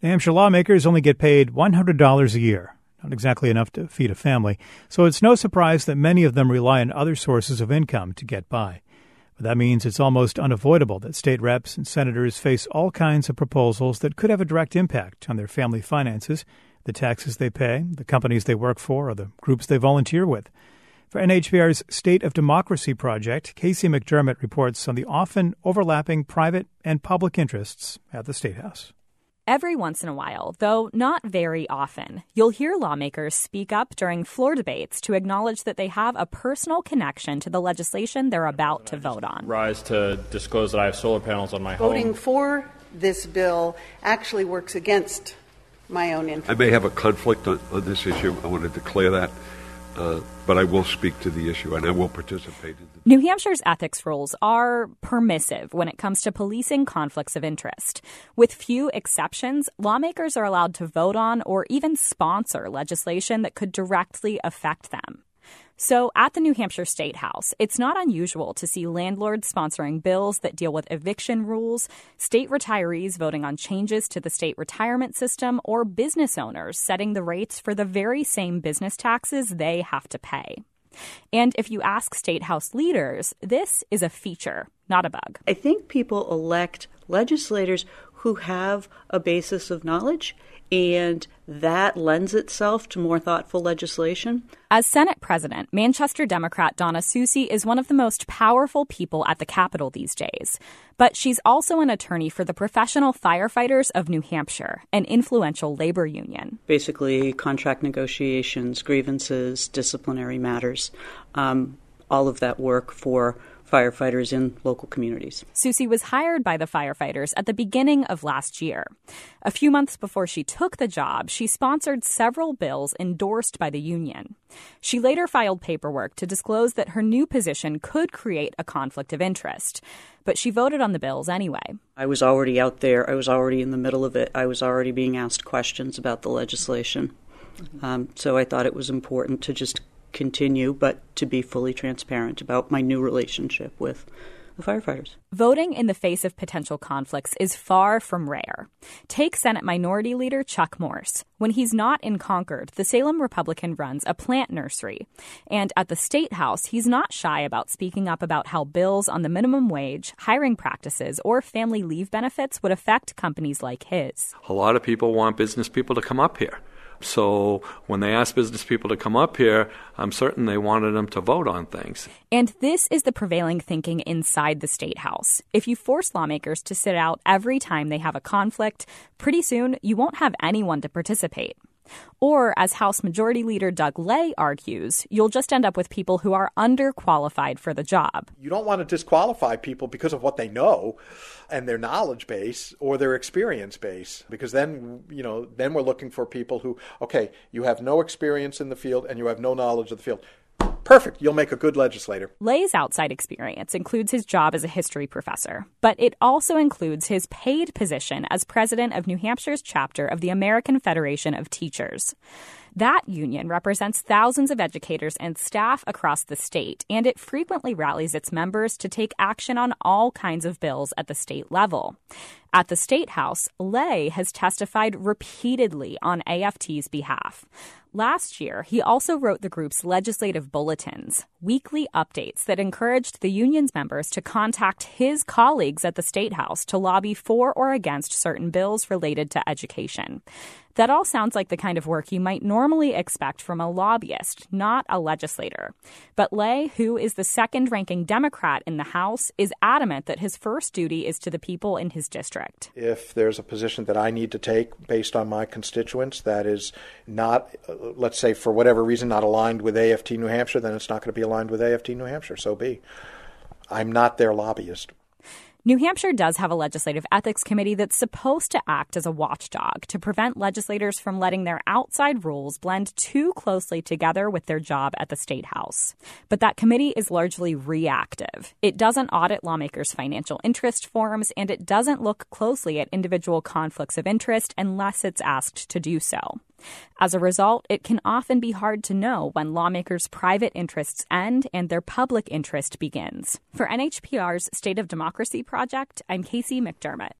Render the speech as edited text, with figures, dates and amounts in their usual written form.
New Hampshire lawmakers only get paid $100 a year, not exactly enough to feed a family, so it's no surprise that many of them rely on other sources of income to get by. But that means it's almost unavoidable that state reps and senators face all kinds of proposals that could have a direct impact on their family finances, the taxes they pay, the companies they work for, or the groups they volunteer with. For NHPR's State of Democracy project, Casey McDermott reports on the often overlapping private and public interests at the State House. Every once in a while, though not very often, you'll hear lawmakers speak up during floor debates to acknowledge that they have a personal connection to the legislation they're about to vote on. Rise to disclose that I have solar panels on my home. Voting for this bill actually works against my own interest. I may have a conflict on this issue. I want to declare that. But I will speak to the issue, and I will participate. New Hampshire's ethics rules are permissive when it comes to policing conflicts of interest. With few exceptions, lawmakers are allowed to vote on or even sponsor legislation that could directly affect them. So at the New Hampshire State House, it's not unusual to see landlords sponsoring bills that deal with eviction rules, state retirees voting on changes to the state retirement system, or business owners setting the rates for the very same business taxes they have to pay. And if you ask State House leaders, this is a feature, not a bug. I think people elect legislators who have a basis of knowledge, and that lends itself to more thoughtful legislation. As Senate President, Manchester Democrat Donna Soucy is one of the most powerful people at the Capitol these days. But she's also an attorney for the Professional Firefighters of New Hampshire, an influential labor union. Basically, contract negotiations, grievances, disciplinary matters, all of that work for firefighters in local communities. Soucy was hired by the firefighters at the beginning of last year. A few months before she took the job, she sponsored several bills endorsed by the union. She later filed paperwork to disclose that her new position could create a conflict of interest, but she voted on the bills anyway. I was already out there. I was already in the middle of it. I was already being asked questions about the legislation. So I thought it was important to just continue, but to be fully transparent about my new relationship with the firefighters. Voting in the face of potential conflicts is far from rare. Take Senate Minority Leader Chuck Morse. When he's not in Concord, the Salem Republican runs a plant nursery. And at the State House, he's not shy about speaking up about how bills on the minimum wage, hiring practices, or family leave benefits would affect companies like his. A lot of people want business people to come up here. So when they asked business people to come up here, I'm certain they wanted them to vote on things. And this is the prevailing thinking inside the State House. If you force lawmakers to sit out every time they have a conflict, pretty soon you won't have anyone to participate. Or, as House Majority Leader Doug Ley argues, you'll just end up with people who are underqualified for the job. You don't want to disqualify people because of what they know and their knowledge base or their experience base, because then we're looking for people who, okay, you have no experience in the field and you have no knowledge of the field. Perfect. You'll make a good legislator. Ley's outside experience includes his job as a history professor, but it also includes his paid position as president of New Hampshire's chapter of the American Federation of Teachers. That union represents thousands of educators and staff across the state, and it frequently rallies its members to take action on all kinds of bills at the state level. At the State House, Ley has testified repeatedly on AFT's behalf. Last year, he also wrote the group's legislative bulletins, weekly updates that encouraged the union's members to contact his colleagues at the State House to lobby for or against certain bills related to education. That all sounds like the kind of work you might normally expect from a lobbyist, not a legislator. But Ley, who is the second-ranking Democrat in the House, is adamant that his first duty is to the people in his district. If there's a position that I need to take based on my constituents that is not, let's say for whatever reason, not aligned with AFT New Hampshire, then it's not going to be aligned with AFT New Hampshire, so be. I'm not their lobbyist. New Hampshire does have a legislative ethics committee that's supposed to act as a watchdog to prevent legislators from letting their outside rules blend too closely together with their job at the State House. But that committee is largely reactive. It doesn't audit lawmakers' financial interest forms, and it doesn't look closely at individual conflicts of interest unless it's asked to do so. As a result, it can often be hard to know when lawmakers' private interests end and their public interest begins. For NHPR's State of Democracy project, I'm Casey McDermott.